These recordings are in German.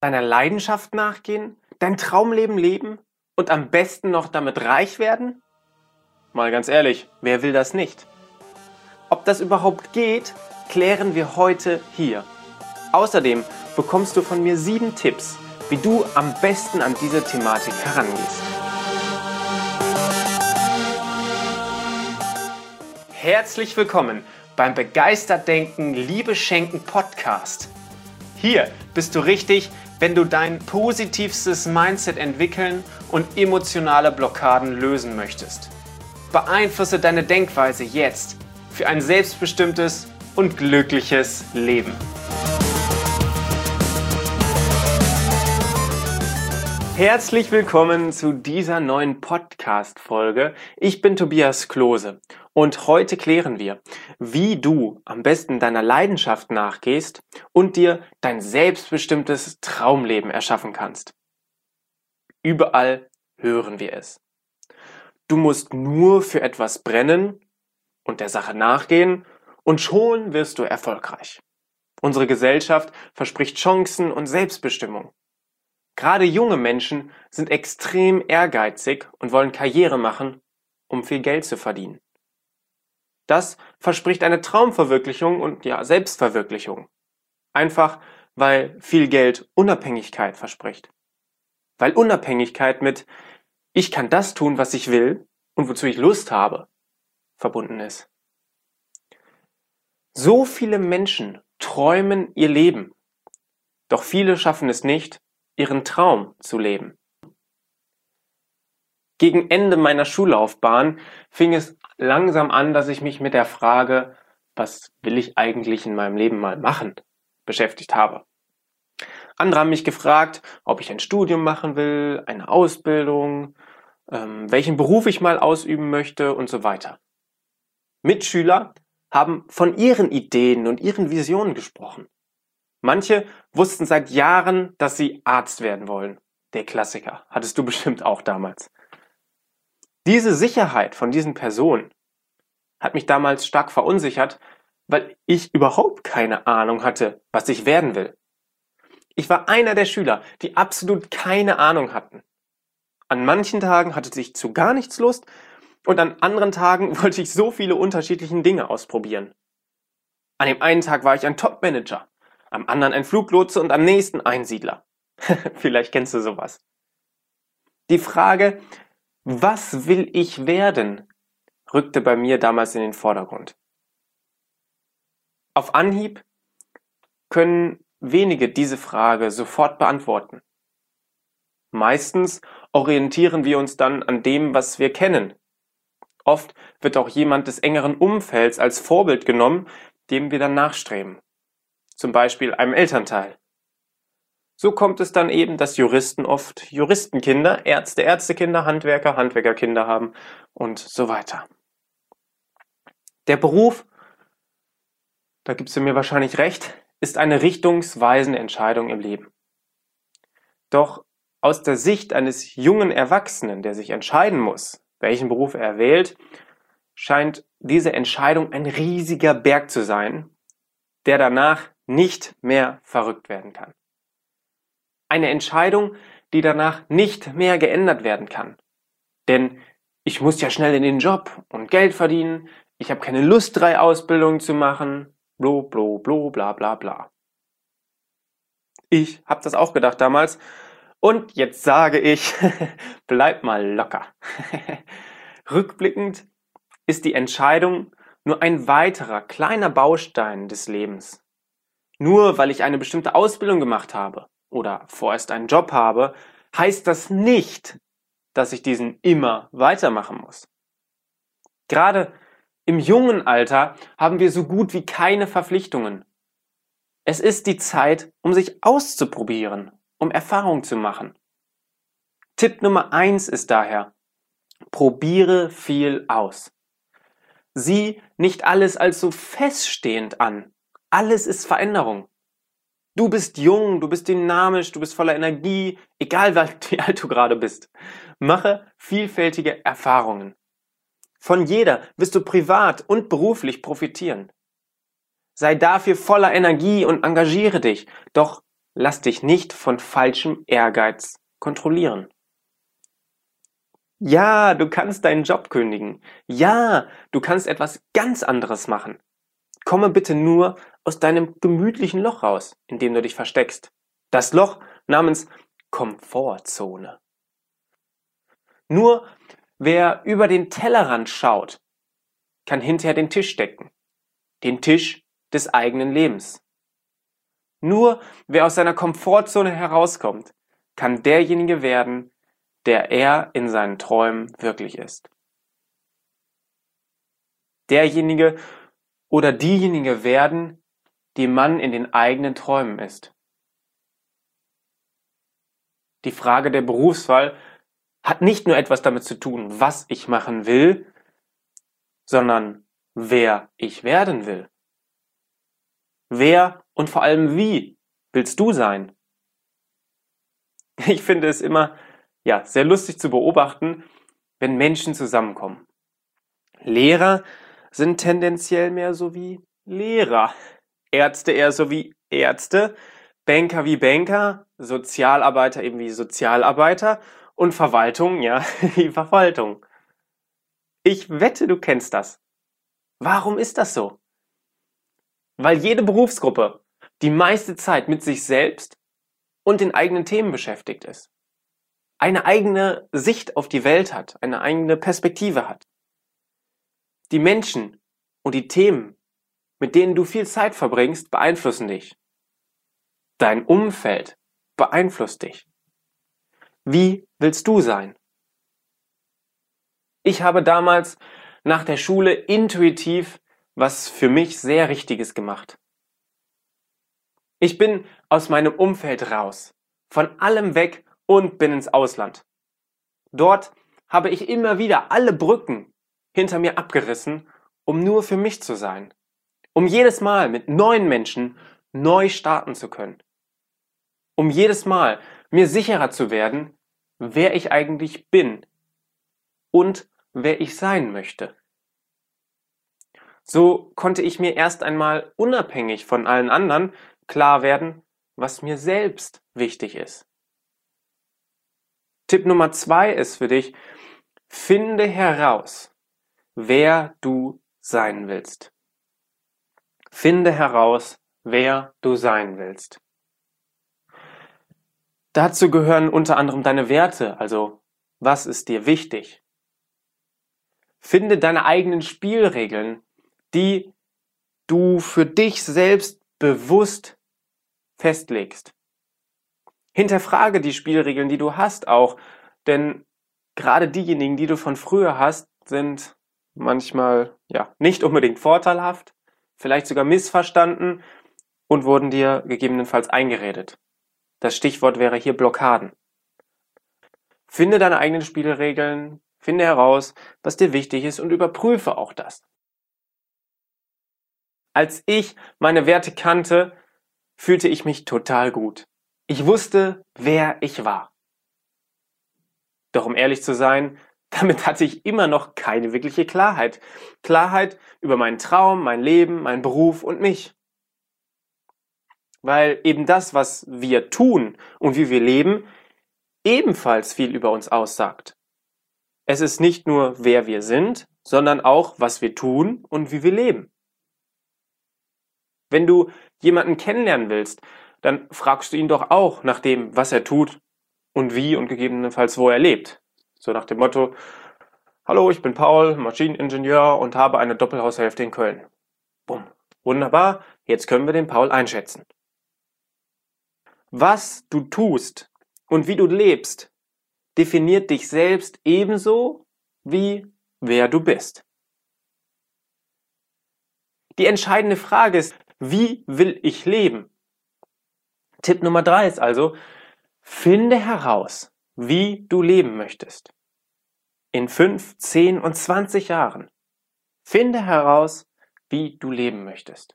deiner Leidenschaft nachgehen, dein Traumleben leben und am besten noch damit reich werden? Mal ganz ehrlich, wer will das nicht? Ob das überhaupt geht, klären wir heute hier. Außerdem bekommst du von mir 7 Tipps, wie du am besten an diese Thematik herangehst. Herzlich willkommen beim Begeistert Denken, Liebe Schenken Podcast. Hier bist du richtig, wenn du dein positivstes Mindset entwickeln und emotionale Blockaden lösen möchtest. Beeinflusse deine Denkweise jetzt für ein selbstbestimmtes und glückliches Leben. Herzlich willkommen zu dieser neuen Podcast-Folge. Ich bin Tobias Klose und heute klären wir, wie du am besten deiner Leidenschaft nachgehst und dir dein selbstbestimmtes Traumleben erschaffen kannst. Überall hören wir es. Du musst nur für etwas brennen und der Sache nachgehen und schon wirst du erfolgreich. Unsere Gesellschaft verspricht Chancen und Selbstbestimmung. Gerade junge Menschen sind extrem ehrgeizig und wollen Karriere machen, um viel Geld zu verdienen. Das verspricht eine Traumverwirklichung und Selbstverwirklichung. Einfach, weil viel Geld Unabhängigkeit verspricht. Weil Unabhängigkeit mit ich kann das tun, was ich will und wozu ich Lust habe, verbunden ist. So viele Menschen träumen ihr Leben, doch viele schaffen es nicht, ihren Traum zu leben. Gegen Ende meiner Schullaufbahn fing es langsam an, dass ich mich mit der Frage, was will ich eigentlich in meinem Leben mal machen, beschäftigt habe. Andere haben mich gefragt, ob ich ein Studium machen will, eine Ausbildung, welchen Beruf ich mal ausüben möchte und so weiter. Mitschüler haben von ihren Ideen und ihren Visionen gesprochen. Manche wussten seit Jahren, dass sie Arzt werden wollen. Der Klassiker, hattest du bestimmt auch damals. Diese Sicherheit von diesen Personen hat mich damals stark verunsichert, weil ich überhaupt keine Ahnung hatte, was ich werden will. Ich war einer der Schüler, die absolut keine Ahnung hatten. An manchen Tagen hatte ich zu gar nichts Lust und an anderen Tagen wollte ich so viele unterschiedliche Dinge ausprobieren. An dem einen Tag war ich ein Top-Manager, am anderen ein Fluglotse und am nächsten Einsiedler. Vielleicht kennst du sowas. Die Frage, was will ich werden, rückte bei mir damals in den Vordergrund. Auf Anhieb können wenige diese Frage sofort beantworten. Meistens orientieren wir uns dann an dem, was wir kennen. Oft wird auch jemand des engeren Umfelds als Vorbild genommen, dem wir dann nachstreben. Zum Beispiel einem Elternteil. So kommt es dann eben, dass Juristen oft Juristenkinder, Ärzte Ärztekinder, Handwerker Handwerkerkinder haben und so weiter. Der Beruf, da gibst du mir wahrscheinlich recht, ist eine richtungsweisende Entscheidung im Leben. Doch aus der Sicht eines jungen Erwachsenen, der sich entscheiden muss, welchen Beruf er wählt, scheint diese Entscheidung ein riesiger Berg zu sein, der danach nicht mehr verrückt werden kann. Eine Entscheidung, die danach nicht mehr geändert werden kann. Denn ich muss ja schnell in den Job und Geld verdienen, ich habe keine Lust, 3 Ausbildungen zu machen, blo blo blo bla bla bla. Ich habe das auch gedacht damals und jetzt sage ich, bleib mal locker. Rückblickend ist die Entscheidung nur ein weiterer kleiner Baustein des Lebens. Nur weil ich eine bestimmte Ausbildung gemacht habe oder vorerst einen Job habe, heißt das nicht, dass ich diesen immer weitermachen muss. Gerade im jungen Alter haben wir so gut wie keine Verpflichtungen. Es ist die Zeit, um sich auszuprobieren, um Erfahrung zu machen. Tipp Nummer 1 ist daher, probiere viel aus. Sieh nicht alles als so feststehend an. Alles ist Veränderung. Du bist jung, du bist dynamisch, du bist voller Energie, egal wie alt du gerade bist. Mache vielfältige Erfahrungen. Von jeder wirst du privat und beruflich profitieren. Sei dafür voller Energie und engagiere dich. Doch lass dich nicht von falschem Ehrgeiz kontrollieren. Ja, du kannst deinen Job kündigen. Ja, du kannst etwas ganz anderes machen. Komme bitte nur aus deinem gemütlichen Loch raus, in dem du dich versteckst. Das Loch namens Komfortzone. Nur wer über den Tellerrand schaut, kann hinterher den Tisch decken. Den Tisch des eigenen Lebens. Nur wer aus seiner Komfortzone herauskommt, kann derjenige werden, der er in seinen Träumen wirklich ist. Derjenige oder diejenige werden, die man in den eigenen Träumen ist. Die Frage der Berufswahl hat nicht nur etwas damit zu tun, was ich machen will, sondern wer ich werden will. Wer und vor allem wie willst du sein? Ich finde es immer sehr lustig zu beobachten, wenn Menschen zusammenkommen. Lehrer sind tendenziell mehr so wie Lehrer, Ärzte eher so wie Ärzte, Banker wie Banker, Sozialarbeiter eben wie Sozialarbeiter und Verwaltung, wie Verwaltung. Ich wette, du kennst das. Warum ist das so? Weil jede Berufsgruppe die meiste Zeit mit sich selbst und den eigenen Themen beschäftigt ist. Eine eigene Sicht auf die Welt hat, eine eigene Perspektive hat. Die Menschen und die Themen, mit denen du viel Zeit verbringst, beeinflussen dich. Dein Umfeld beeinflusst dich. Wie willst du sein? Ich habe damals nach der Schule intuitiv was für mich sehr Richtiges gemacht. Ich bin aus meinem Umfeld raus, von allem weg und bin ins Ausland. Dort habe ich immer wieder alle Brücken hinter mir abgerissen, um nur für mich zu sein. Um jedes Mal mit neuen Menschen neu starten zu können. Um jedes Mal mir sicherer zu werden, wer ich eigentlich bin und wer ich sein möchte. So konnte ich mir erst einmal unabhängig von allen anderen klar werden, was mir selbst wichtig ist. Tipp Nummer 2 ist für dich: Finde heraus, wer du sein willst. Finde heraus, wer du sein willst. Dazu gehören unter anderem deine Werte, also was ist dir wichtig? Finde deine eigenen Spielregeln, die du für dich selbst bewusst festlegst. Hinterfrage die Spielregeln, die du hast auch, denn gerade diejenigen, die du von früher hast, sind manchmal nicht unbedingt vorteilhaft, vielleicht sogar missverstanden und wurden dir gegebenenfalls eingeredet. Das Stichwort wäre hier Blockaden. Finde deine eigenen Spielregeln, finde heraus, was dir wichtig ist und überprüfe auch das. Als ich meine Werte kannte, fühlte ich mich total gut. Ich wusste, wer ich war. Doch um ehrlich zu sein, damit hatte ich immer noch keine wirkliche Klarheit. Klarheit über meinen Traum, mein Leben, meinen Beruf und mich. Weil eben das, was wir tun und wie wir leben, ebenfalls viel über uns aussagt. Es ist nicht nur, wer wir sind, sondern auch, was wir tun und wie wir leben. Wenn du jemanden kennenlernen willst, dann fragst du ihn doch auch nach dem, was er tut und wie und gegebenenfalls wo er lebt. So nach dem Motto: Hallo, ich bin Paul, Maschineningenieur und habe eine Doppelhaushälfte in Köln. Bumm. Wunderbar, jetzt können wir den Paul einschätzen. Was du tust und wie du lebst, definiert dich selbst ebenso wie wer du bist. Die entscheidende Frage ist: Wie will ich leben? Tipp Nummer 3 ist also: Finde heraus, wie du leben möchtest. In 5, 10 und 20 Jahren. Finde heraus, wie du leben möchtest.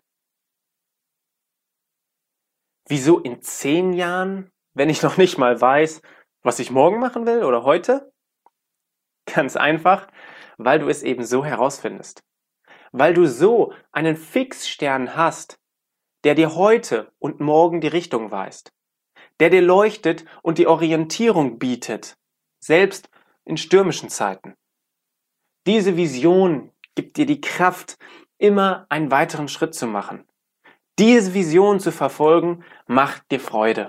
Wieso in 10 Jahren, wenn ich noch nicht mal weiß, was ich morgen machen will oder heute? Ganz einfach, weil du es eben so herausfindest. Weil du so einen Fixstern hast, der dir heute und morgen die Richtung weist. der dir leuchtet und die Orientierung bietet, selbst in stürmischen Zeiten. Diese Vision gibt dir die Kraft, immer einen weiteren Schritt zu machen. Diese Vision zu verfolgen, macht dir Freude.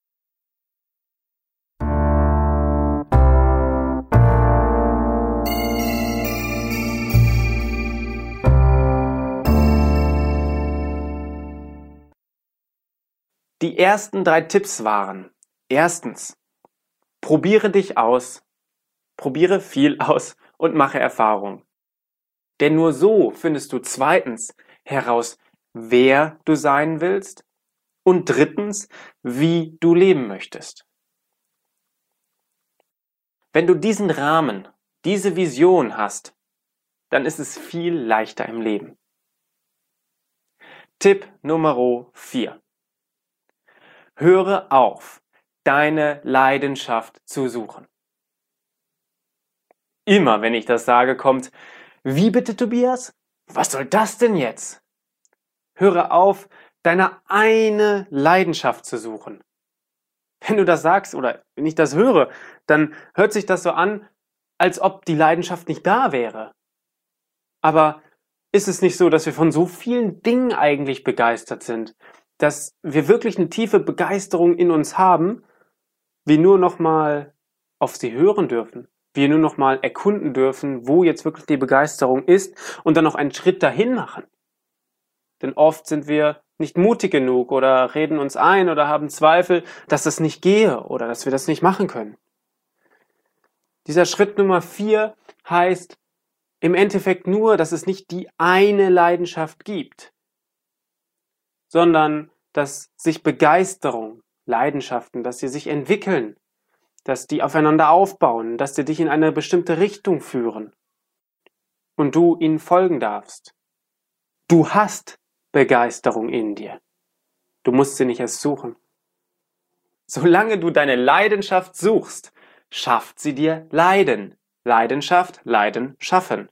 Die ersten 3 Tipps waren: Erstens, probiere dich aus, probiere viel aus und mache Erfahrung. Denn nur so findest du zweitens heraus, wer du sein willst und drittens, wie du leben möchtest. Wenn du diesen Rahmen, diese Vision hast, dann ist es viel leichter im Leben. Tipp Nummer 4. Höre auf, deine Leidenschaft zu suchen. Immer wenn ich das sage, kommt: Wie bitte, Tobias? Was soll das denn jetzt? Höre auf, deine eine Leidenschaft zu suchen. Wenn du das sagst oder wenn ich das höre, dann hört sich das so an, als ob die Leidenschaft nicht da wäre. Aber ist es nicht so, dass wir von so vielen Dingen eigentlich begeistert sind, dass wir wirklich eine tiefe Begeisterung in uns haben, wir nur noch mal auf sie hören dürfen, wir nur noch mal erkunden dürfen, wo jetzt wirklich die Begeisterung ist und dann noch einen Schritt dahin machen. Denn oft sind wir nicht mutig genug oder reden uns ein oder haben Zweifel, dass das nicht gehe oder dass wir das nicht machen können. Dieser Schritt Nummer 4 heißt im Endeffekt nur, dass es nicht die eine Leidenschaft gibt, sondern dass sich Begeisterung, Leidenschaften, dass sie sich entwickeln, dass die aufeinander aufbauen, dass sie dich in eine bestimmte Richtung führen und du ihnen folgen darfst. Du hast Begeisterung in dir. Du musst sie nicht erst suchen. Solange du deine Leidenschaft suchst, schafft sie dir Leiden. Leidenschaft, Leiden, schaffen.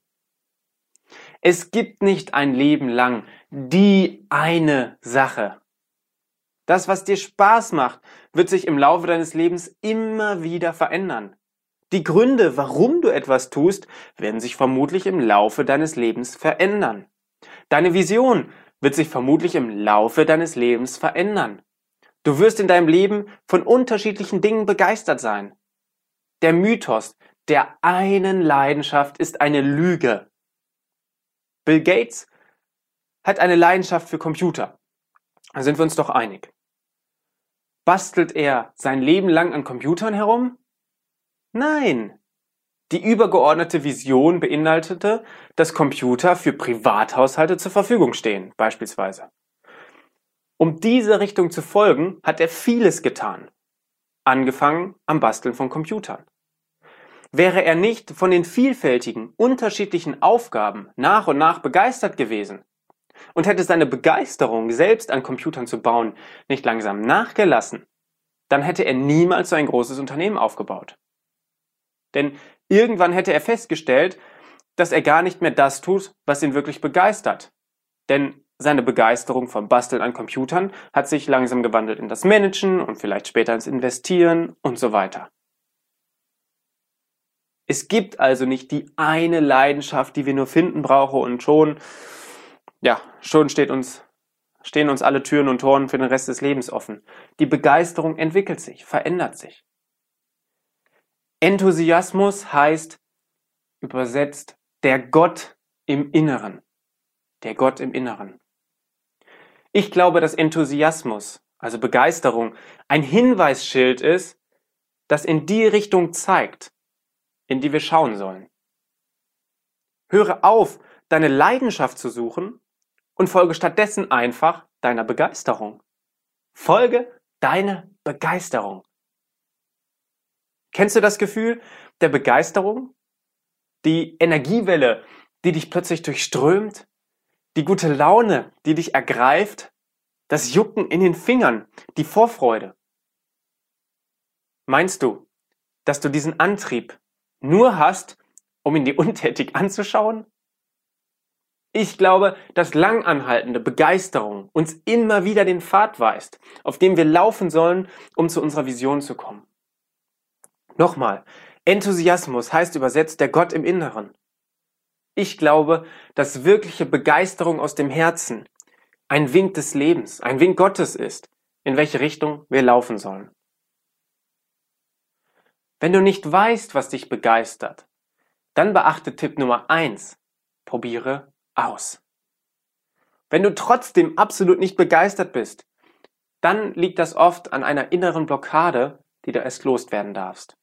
Es gibt nicht ein Leben lang die eine Sache. Das, was dir Spaß macht, wird sich im Laufe deines Lebens immer wieder verändern. Die Gründe, warum du etwas tust, werden sich vermutlich im Laufe deines Lebens verändern. Deine Vision wird sich vermutlich im Laufe deines Lebens verändern. Du wirst in deinem Leben von unterschiedlichen Dingen begeistert sein. Der Mythos der einen Leidenschaft ist eine Lüge. Bill Gates hat eine Leidenschaft für Computer. Da sind wir uns doch einig. Bastelt er sein Leben lang an Computern herum? Nein. Die übergeordnete Vision beinhaltete, dass Computer für Privathaushalte zur Verfügung stehen, beispielsweise. Um diese Richtung zu folgen, hat er vieles getan. Angefangen am Basteln von Computern. Wäre er nicht von den vielfältigen, unterschiedlichen Aufgaben nach und nach begeistert gewesen und hätte seine Begeisterung, selbst an Computern zu bauen, nicht langsam nachgelassen, dann hätte er niemals so ein großes Unternehmen aufgebaut. Denn irgendwann hätte er festgestellt, dass er gar nicht mehr das tut, was ihn wirklich begeistert. Denn seine Begeisterung vom Basteln an Computern hat sich langsam gewandelt in das Managen und vielleicht später ins Investieren und so weiter. Es gibt also nicht die eine Leidenschaft, die wir nur finden brauchen und schon stehen uns alle Türen und Toren für den Rest des Lebens offen. Die Begeisterung entwickelt sich, verändert sich. Enthusiasmus heißt übersetzt der Gott im Inneren. Der Gott im Inneren. Ich glaube, dass Enthusiasmus, also Begeisterung, ein Hinweisschild ist, das in die Richtung zeigt, in die wir schauen sollen. Höre auf, deine Leidenschaft zu suchen und folge stattdessen einfach deiner Begeisterung. Folge deiner Begeisterung. Kennst du das Gefühl der Begeisterung? Die Energiewelle, die dich plötzlich durchströmt? Die gute Laune, die dich ergreift? Das Jucken in den Fingern, die Vorfreude? Meinst du, dass du diesen Antrieb nur hast, um ihn dir untätig anzuschauen? Ich glaube, dass langanhaltende Begeisterung uns immer wieder den Pfad weist, auf dem wir laufen sollen, um zu unserer Vision zu kommen. Nochmal, Enthusiasmus heißt übersetzt der Gott im Inneren. Ich glaube, dass wirkliche Begeisterung aus dem Herzen ein Wink des Lebens, ein Wink Gottes ist, in welche Richtung wir laufen sollen. Wenn du nicht weißt, was dich begeistert, dann beachte Tipp Nummer 1. Probiere aus. Wenn du trotzdem absolut nicht begeistert bist, dann liegt das oft an einer inneren Blockade, die du erst loswerden darfst.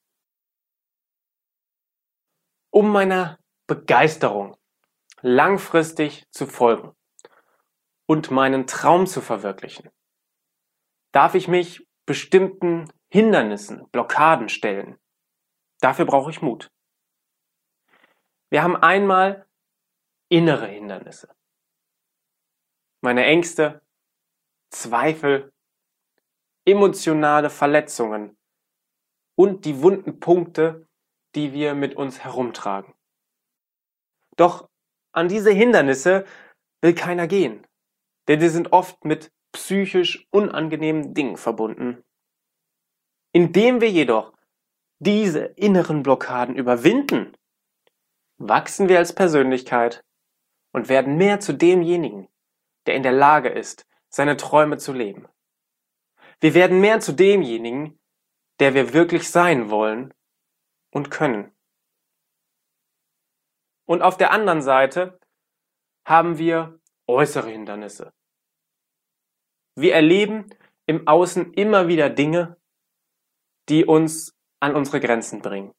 Um meiner Begeisterung langfristig zu folgen und meinen Traum zu verwirklichen, darf ich mich bestimmten Hindernissen, Blockaden stellen. Dafür brauche ich Mut. Wir haben einmal innere Hindernisse. Meine Ängste, Zweifel, emotionale Verletzungen und die wunden Punkte, die wir mit uns herumtragen. Doch an diese Hindernisse will keiner gehen, denn sie sind oft mit psychisch unangenehmen Dingen verbunden. Indem wir jedoch diese inneren Blockaden überwinden, wachsen wir als Persönlichkeit und werden mehr zu demjenigen, der in der Lage ist, seine Träume zu leben. Wir werden mehr zu demjenigen, der wir wirklich sein wollen und können. Und auf der anderen Seite haben wir äußere Hindernisse. Wir erleben im Außen immer wieder Dinge, die uns an unsere Grenzen bringen.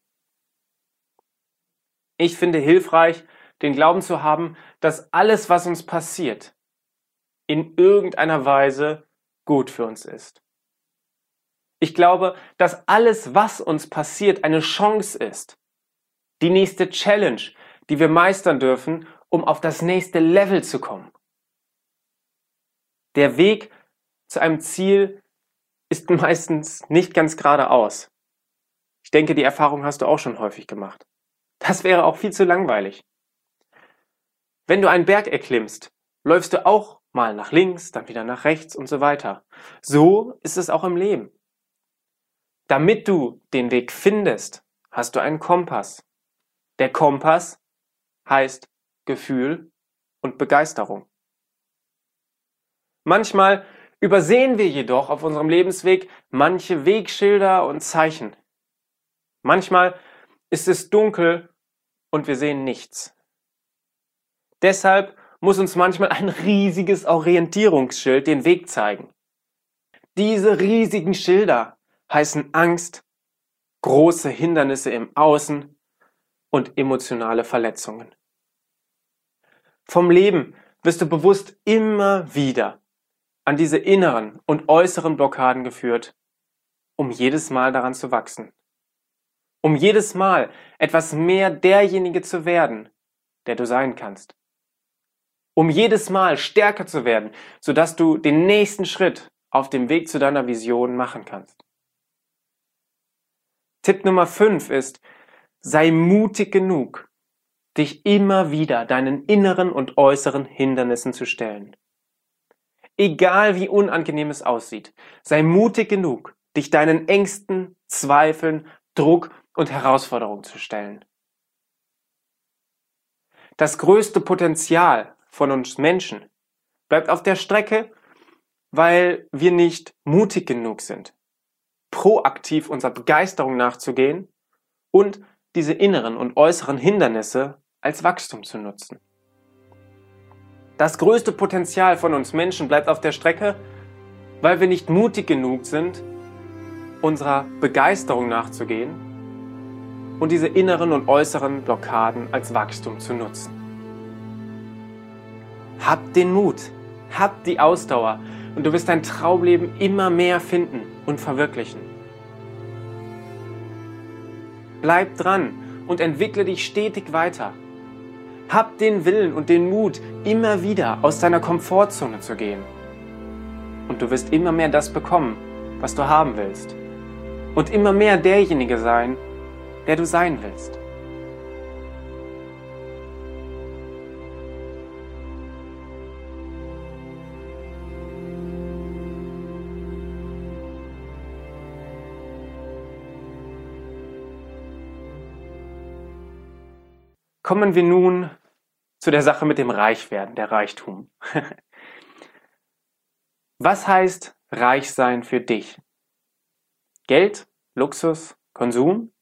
Ich finde hilfreich, den Glauben zu haben, dass alles, was uns passiert, in irgendeiner Weise gut für uns ist. Ich glaube, dass alles, was uns passiert, eine Chance ist. Die nächste Challenge, die wir meistern dürfen, um auf das nächste Level zu kommen. Der Weg zu einem Ziel ist meistens nicht ganz geradeaus. Ich denke, die Erfahrung hast du auch schon häufig gemacht. Das wäre auch viel zu langweilig. Wenn du einen Berg erklimmst, läufst du auch mal nach links, dann wieder nach rechts und so weiter. So ist es auch im Leben. Damit du den Weg findest, hast du einen Kompass. Der Kompass heißt Gefühl und Begeisterung. Manchmal übersehen wir jedoch auf unserem Lebensweg manche Wegschilder und Zeichen. Manchmal ist es dunkel und wir sehen nichts. Deshalb muss uns manchmal ein riesiges Orientierungsschild den Weg zeigen. Diese riesigen Schilder heißen Angst, große Hindernisse im Außen und emotionale Verletzungen. Vom Leben wirst du bewusst immer wieder an diese inneren und äußeren Blockaden geführt, um jedes Mal daran zu wachsen. Um jedes Mal etwas mehr derjenige zu werden, der du sein kannst. Um jedes Mal stärker zu werden, sodass du den nächsten Schritt auf dem Weg zu deiner Vision machen kannst. Tipp Nummer 5 ist, sei mutig genug, dich immer wieder deinen inneren und äußeren Hindernissen zu stellen. Egal wie unangenehm es aussieht, sei mutig genug, dich deinen Ängsten, Zweifeln, Druck und Herausforderungen zu stellen. Das größte Potenzial von uns Menschen bleibt auf der Strecke, weil wir nicht mutig genug sind, proaktiv unserer Begeisterung nachzugehen und diese inneren und äußeren Hindernisse als Wachstum zu nutzen. Das größte Potenzial von uns Menschen bleibt auf der Strecke, weil wir nicht mutig genug sind, unserer Begeisterung nachzugehen und diese inneren und äußeren Blockaden als Wachstum zu nutzen. Hab den Mut, hab die Ausdauer und du wirst dein Traumleben immer mehr finden und verwirklichen. Bleib dran und entwickle dich stetig weiter. Hab den Willen und den Mut, immer wieder aus deiner Komfortzone zu gehen. Und du wirst immer mehr das bekommen, was du haben willst. Und immer mehr derjenige sein, der du sein willst. Kommen wir nun zu der Sache mit dem Reichwerden, der Reichtum. Was heißt reich sein für dich? Geld, Luxus, Konsum?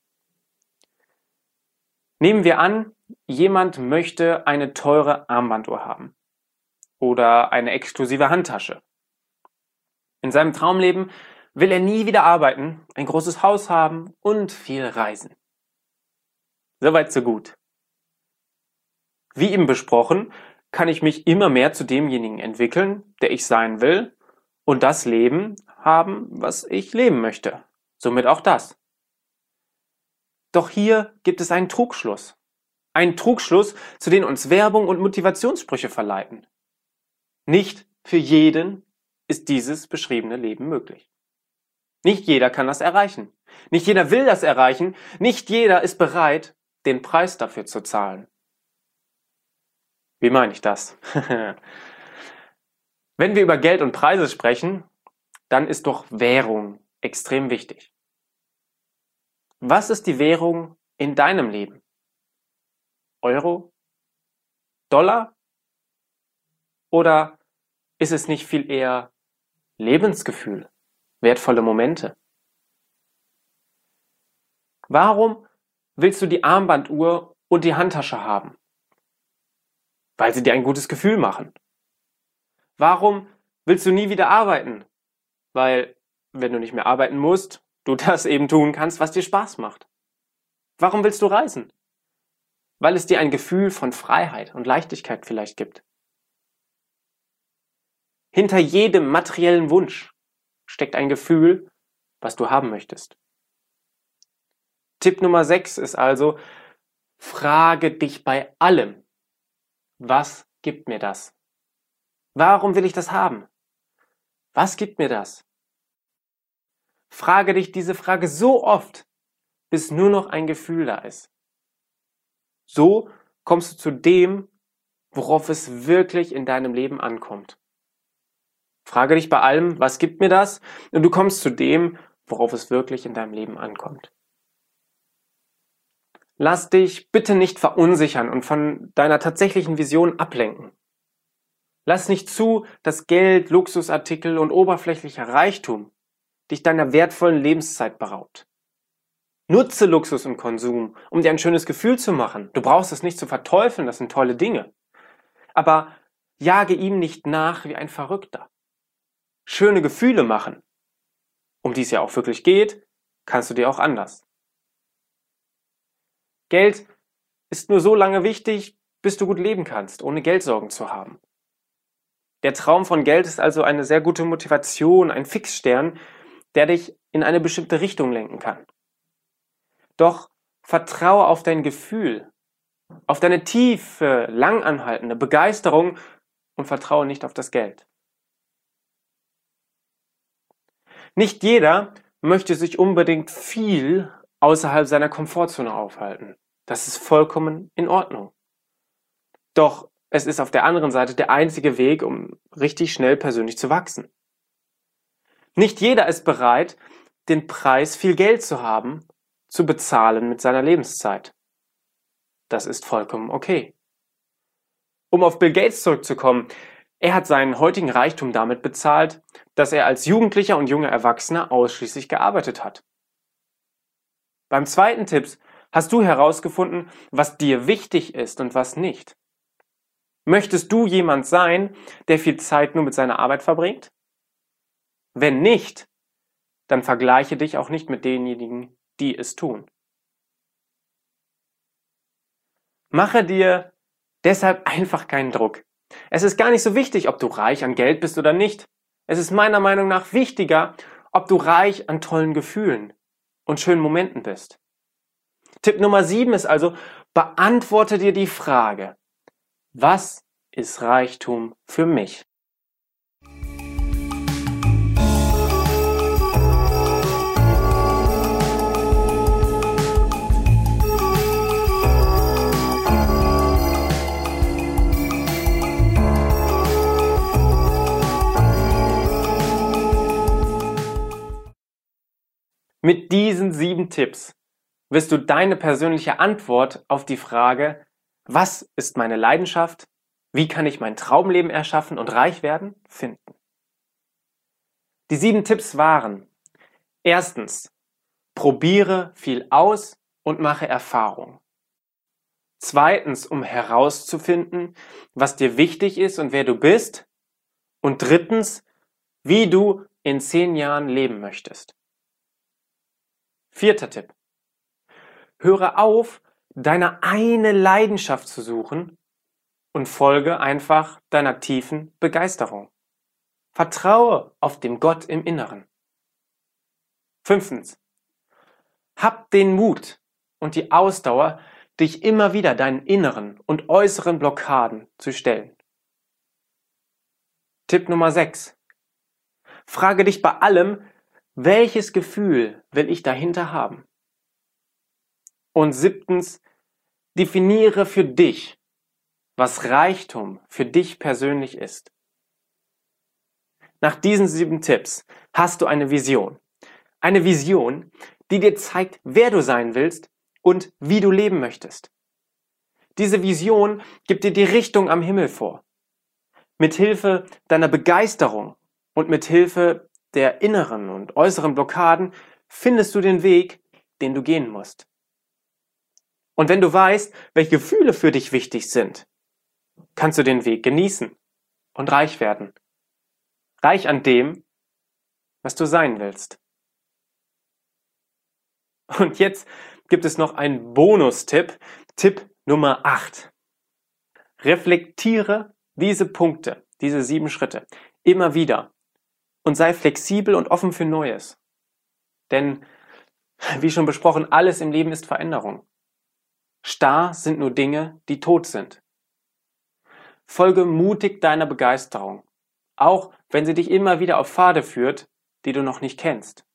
Nehmen wir an, jemand möchte eine teure Armbanduhr haben oder eine exklusive Handtasche. In seinem Traumleben will er nie wieder arbeiten, ein großes Haus haben und viel reisen. Soweit so gut. Wie eben besprochen, kann ich mich immer mehr zu demjenigen entwickeln, der ich sein will und das Leben haben, was ich leben möchte. Somit auch das. Doch hier gibt es einen Trugschluss. Einen Trugschluss, zu dem uns Werbung und Motivationssprüche verleiten. Nicht für jeden ist dieses beschriebene Leben möglich. Nicht jeder kann das erreichen. Nicht jeder will das erreichen. Nicht jeder ist bereit, den Preis dafür zu zahlen. Wie meine ich das? Wenn wir über Geld und Preise sprechen, dann ist doch Währung extrem wichtig. Was ist die Währung in deinem Leben? Euro? Dollar? Oder ist es nicht viel eher Lebensgefühl, wertvolle Momente? Warum willst du die Armbanduhr und die Handtasche haben? Weil sie dir ein gutes Gefühl machen. Warum willst du nie wieder arbeiten? Weil, wenn du nicht mehr arbeiten musst, du das eben tun kannst, was dir Spaß macht. Warum willst du reisen? Weil es dir ein Gefühl von Freiheit und Leichtigkeit vielleicht gibt. Hinter jedem materiellen Wunsch steckt ein Gefühl, was du haben möchtest. Tipp Nummer 6 ist also, frage dich bei allem, was gibt mir das? Warum will ich das haben? Was gibt mir das? Frage dich diese Frage so oft, bis nur noch ein Gefühl da ist. So kommst du zu dem, worauf es wirklich in deinem Leben ankommt. Frage dich bei allem, was gibt mir das? Und du kommst zu dem, worauf es wirklich in deinem Leben ankommt. Lass dich bitte nicht verunsichern und von deiner tatsächlichen Vision ablenken. Lass nicht zu, dass Geld, Luxusartikel und oberflächlicher Reichtum dich deiner wertvollen Lebenszeit beraubt. Nutze Luxus und Konsum, um dir ein schönes Gefühl zu machen. Du brauchst es nicht zu verteufeln, das sind tolle Dinge. Aber jage ihm nicht nach wie ein Verrückter. Schöne Gefühle machen, um die es ja auch wirklich geht, kannst du dir auch anders. Geld ist nur so lange wichtig, bis du gut leben kannst, ohne Geldsorgen zu haben. Der Traum von Geld ist also eine sehr gute Motivation, ein Fixstern, der dich in eine bestimmte Richtung lenken kann. Doch vertraue auf dein Gefühl, auf deine tiefe, langanhaltende Begeisterung und vertraue nicht auf das Geld. Nicht jeder möchte sich unbedingt viel außerhalb seiner Komfortzone aufhalten. Das ist vollkommen in Ordnung. Doch es ist auf der anderen Seite der einzige Weg, um richtig schnell persönlich zu wachsen. Nicht jeder ist bereit, den Preis, viel Geld zu haben, zu bezahlen mit seiner Lebenszeit. Das ist vollkommen okay. Um auf Bill Gates zurückzukommen, er hat seinen heutigen Reichtum damit bezahlt, dass er als Jugendlicher und junger Erwachsener ausschließlich gearbeitet hat. Beim zweiten Tipp hast du herausgefunden, was dir wichtig ist und was nicht. Möchtest du jemand sein, der viel Zeit nur mit seiner Arbeit verbringt? Wenn nicht, dann vergleiche dich auch nicht mit denjenigen, die es tun. Mache dir deshalb einfach keinen Druck. Es ist gar nicht so wichtig, ob du reich an Geld bist oder nicht. Es ist meiner Meinung nach wichtiger, ob du reich an tollen Gefühlen und schönen Momenten bist. Tipp Nummer 7 ist also, beantworte dir die Frage, was ist Reichtum für mich? Mit diesen 7 Tipps wirst du deine persönliche Antwort auf die Frage, Was ist meine Leidenschaft? Wie kann ich mein Traumleben erschaffen und reich werden? Finden. Die 7 Tipps waren: Erstens, probiere viel aus und mache Erfahrung. Zweitens, um herauszufinden, was dir wichtig ist und wer du bist. Und drittens, wie du in 10 Jahren leben möchtest. 4. Tipp. Höre auf, deine eine Leidenschaft zu suchen und folge einfach deiner tiefen Begeisterung. Vertraue auf den Gott im Inneren. 5. Hab den Mut und die Ausdauer, dich immer wieder deinen inneren und äußeren Blockaden zu stellen. Tipp Nummer 6. Frage dich bei allem, welches Gefühl will ich dahinter haben? Und 7. Definiere für dich, was Reichtum für dich persönlich ist. Nach diesen 7 Tipps hast du eine Vision. Eine Vision, die dir zeigt, wer du sein willst und wie du leben möchtest. Diese Vision gibt dir die Richtung am Himmel vor. Mithilfe deiner Begeisterung und mithilfe der inneren und äußeren Blockaden findest du den Weg, den du gehen musst. Und wenn du weißt, welche Gefühle für dich wichtig sind, kannst du den Weg genießen und reich werden. Reich an dem, was du sein willst. Und jetzt gibt es noch einen Bonustipp, Tipp Nummer 8. Reflektiere diese Punkte, diese 7 Schritte, immer wieder und sei flexibel und offen für Neues. Denn, wie schon besprochen, alles im Leben ist Veränderung. Starr sind nur Dinge, die tot sind. Folge mutig deiner Begeisterung, auch wenn sie dich immer wieder auf Pfade führt, die du noch nicht kennst.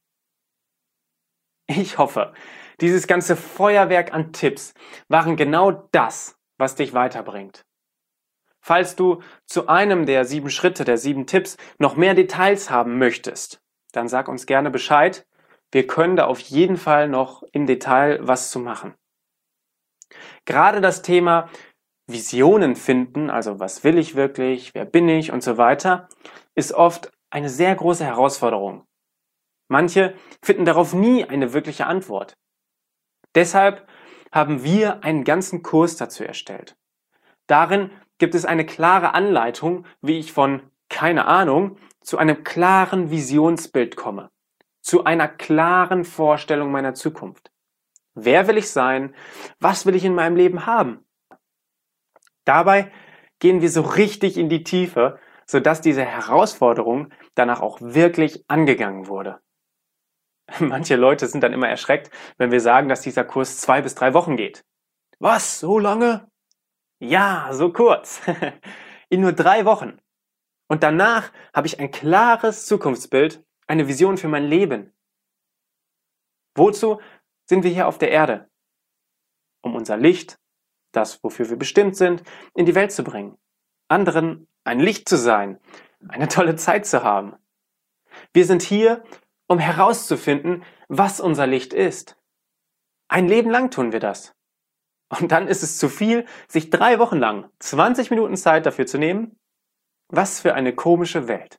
Ich hoffe, dieses ganze Feuerwerk an Tipps waren genau das, was dich weiterbringt. Falls du zu einem der 7 Schritte, der 7 Tipps noch mehr Details haben möchtest, dann sag uns gerne Bescheid. Wir können da auf jeden Fall noch im Detail was zu machen. Gerade das Thema Visionen finden, also was will ich wirklich, wer bin ich und so weiter, ist oft eine sehr große Herausforderung. Manche finden darauf nie eine wirkliche Antwort. Deshalb haben wir einen ganzen Kurs dazu erstellt. Darin gibt es eine klare Anleitung, wie ich von keine Ahnung zu einem klaren Visionsbild komme, zu einer klaren Vorstellung meiner Zukunft. Wer will ich sein? Was will ich in meinem Leben haben? Dabei gehen wir so richtig in die Tiefe, sodass diese Herausforderung danach auch wirklich angegangen wurde. Manche Leute sind dann immer erschreckt, wenn wir sagen, dass dieser Kurs 2 bis 3 Wochen geht. Was? So lange? Ja, so kurz. In nur 3 Wochen. Und danach habe ich ein klares Zukunftsbild, eine Vision für mein Leben. Wozu sind wir hier auf der Erde? Um unser Licht, das, wofür wir bestimmt sind, in die Welt zu bringen. Anderen ein Licht zu sein, eine tolle Zeit zu haben. Wir sind hier, um herauszufinden, was unser Licht ist. Ein Leben lang tun wir das. Und dann ist es zu viel, sich 3 Wochen lang 20 Minuten Zeit dafür zu nehmen. Was für eine komische Welt.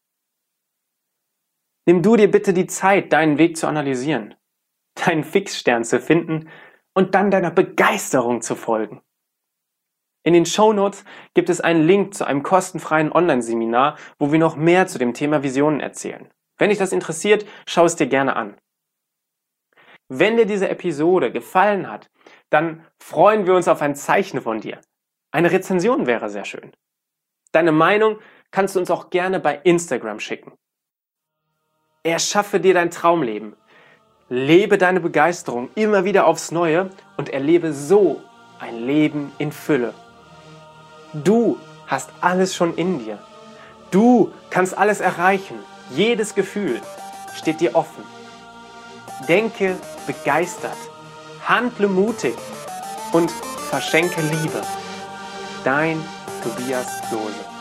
Nimm du dir bitte die Zeit, deinen Weg zu analysieren, deinen Fixstern zu finden und dann deiner Begeisterung zu folgen. In den Shownotes gibt es einen Link zu einem kostenfreien Online-Seminar, wo wir noch mehr zu dem Thema Visionen erzählen. Wenn dich das interessiert, schau es dir gerne an. Wenn dir diese Episode gefallen hat, dann freuen wir uns auf ein Zeichen von dir. Eine Rezension wäre sehr schön. Deine Meinung kannst du uns auch gerne bei Instagram schicken. Erschaffe dir dein Traumleben. Lebe deine Begeisterung immer wieder aufs Neue und erlebe so ein Leben in Fülle. Du hast alles schon in dir. Du kannst alles erreichen. Jedes Gefühl steht dir offen. Denke begeistert, handle mutig und verschenke Liebe. Dein Tobias Klose.